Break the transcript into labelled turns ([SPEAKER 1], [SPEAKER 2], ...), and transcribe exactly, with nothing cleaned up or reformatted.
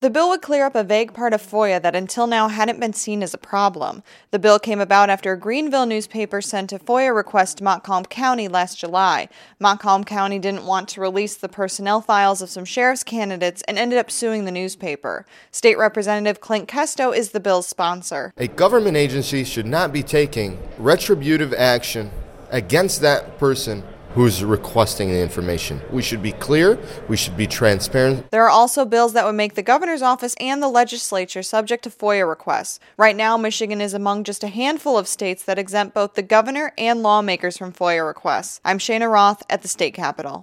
[SPEAKER 1] The bill would clear up a vague part of FOIA that until now hadn't been seen as a problem. The bill came about after a Greenville newspaper sent a FOIA request to Montcalm County last July. Montcalm County didn't want to release the personnel files of some sheriff's candidates and ended up suing the newspaper. State Representative Clint Kesto is the bill's sponsor.
[SPEAKER 2] A government agency should not be taking retributive action against that person who's requesting the information. We should be clear. We should be transparent.
[SPEAKER 1] There are also bills that would make the governor's office and the legislature subject to FOIA requests. Right now, Michigan is among just a handful of states that exempt both the governor and lawmakers from FOIA requests. I'm Shana Roth at the state capitol.